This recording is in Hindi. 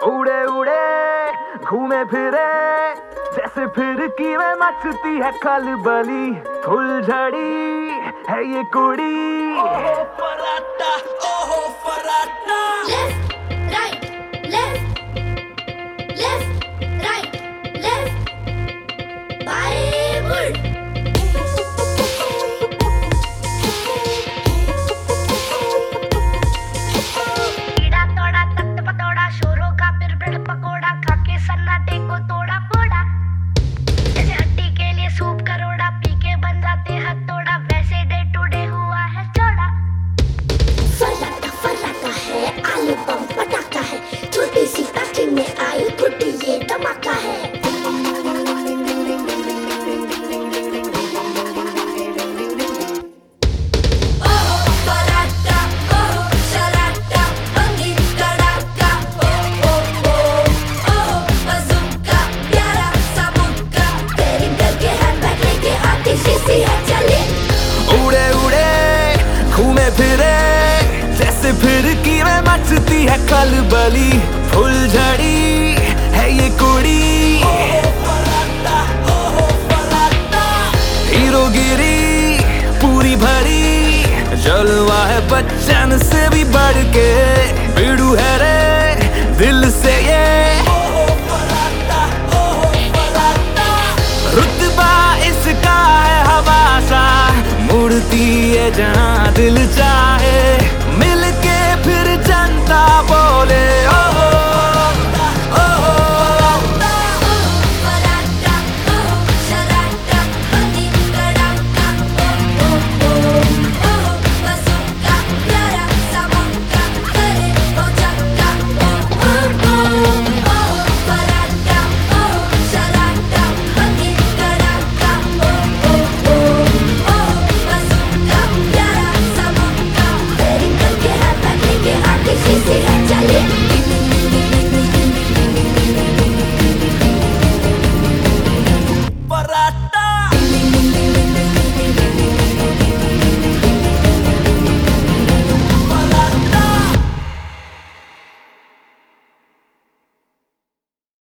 उड़े उड़े घूमे फिरे जैसे फिर की में मचती है खलबली। फुलझड़ी है ये कुड़ी। ओहो फराटा, ओहो फराटा। Left, right, left, right, left, Bollywood. कीड़ा तोड़ा तख्त पतोड़ा, शोरों का फिर ब्रेड पकोड़ा, खाके सन्नाटे को तोड़ा फोड़ा। जैसे हड्डी के लिए सूप करोड़ा, पी के बन जाते हथौड़ा, वैसे डे टू डे हुआ है चौड़ा। फराटा है, आलू बम पटाखा है, छोटी सी पैकेट में आई फुटी ये धमाका है। ओहो फराटा, ओहो शराटा, अंगी कड़ाका। ओहो ओहो बज़ूका, प्यारा सा मुक्का, तेरी करके हैंडबैग लेके आती शीशी है चली। उड़े उड़े घूमे फिरे जैसे फिर की में मचती है खलबली। फुलझड़ी है ये कुड़ी। ओहो फराटा, ओहो फराटा। हीरोगिरी पूरी भरी, जलवा है बच्चन से भी बढ़ के। बिड़ू है रे दिल से ये। ओहो फराटा, ओहो फराटा। रुतबा इसका है हवा सा, मुड़ती है जहाँ